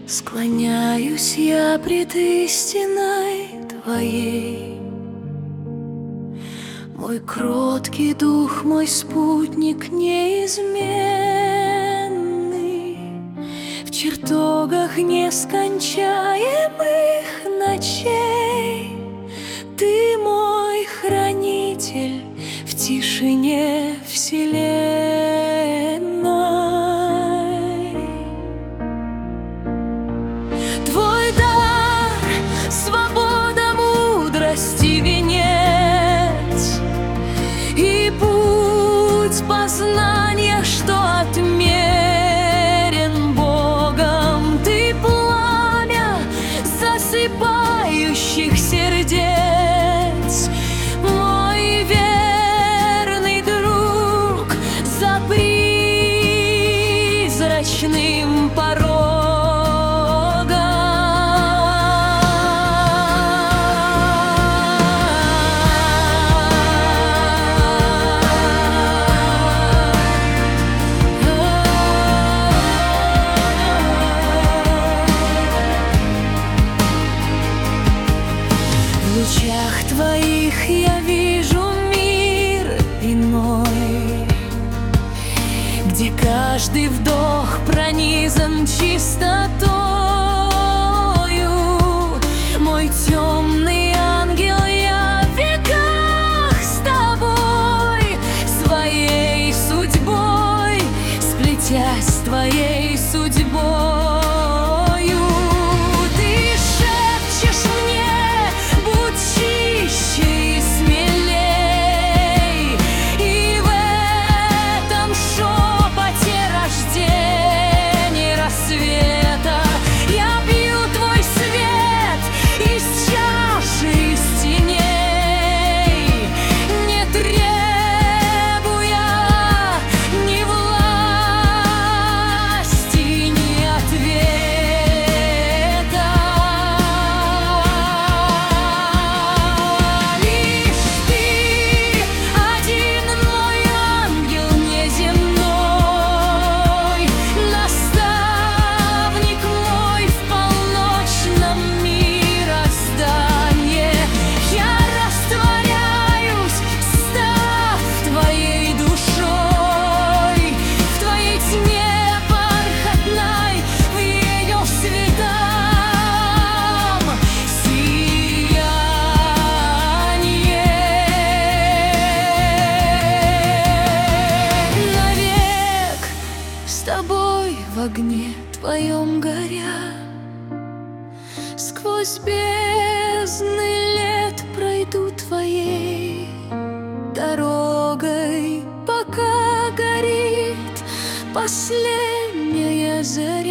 Склоняюсь я пред истиной Твоей. Мой кроткий дух, мой спутник неизменный, в чертогах нескончаемых ночей. Ты мой хранитель в тишине вселенной. Твой дар — свобода, мудрости венец, и путь познания, что отмерен Богом. Ты пламя засыпающих сердец, мой верный друг за призрачным порогом. В лучах Твоих я вижу мир иной, где каждый вдох пронизан чистотою. Мой темный ангел, я в веках с Тобой, своей судьбой, сплетясь с Твоей судьбой. В огне Твоем горя, сквозь бездны лет пройду Твоей дорогой, пока горит последняя заря.